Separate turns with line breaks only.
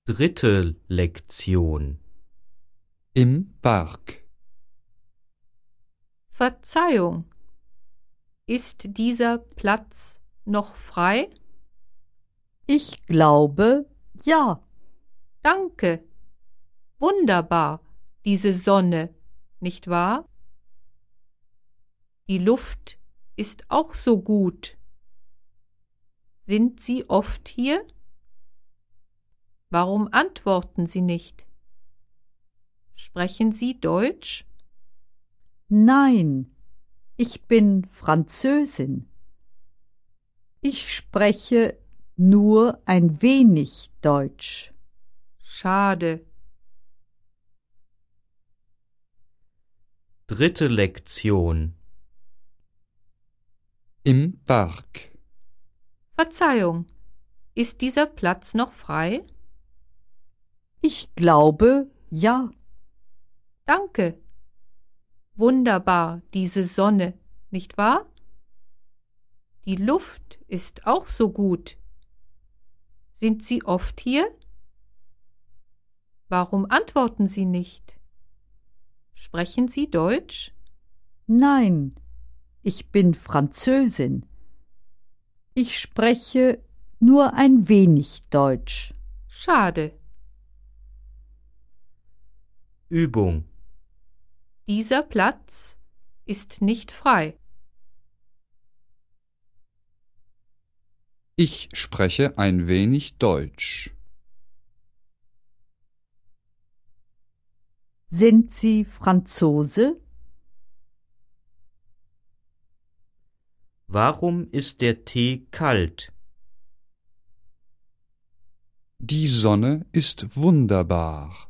Dritte Lektion.
Im Park.
Verzeihung, ist dieser Platz noch frei?
Ich glaube, ja.
Danke. Wunderbar, diese Sonne, nicht wahr? Die Luft ist auch so gut. Sind Sie oft hier? Warum antworten Sie nicht? Sprechen Sie Deutsch?
Nein, ich bin Französin. Ich spreche nur ein wenig Deutsch.
Schade.
Dritte Lektion.
Im Park.
Verzeihung, ist dieser Platz noch frei?
Ich glaube, ja.
Danke. Wunderbar, diese Sonne, nicht wahr? Die Luft ist auch so gut. Sind Sie oft hier? Warum antworten Sie nicht? Sprechen Sie Deutsch?
Nein, ich bin Französin. Ich spreche nur ein wenig Deutsch.
Schade.
Übung.
Dieser Platz ist nicht frei.
Ich spreche ein wenig Deutsch.
Sind Sie Franzose?
Warum ist der Tee kalt?
Die Sonne ist wunderbar.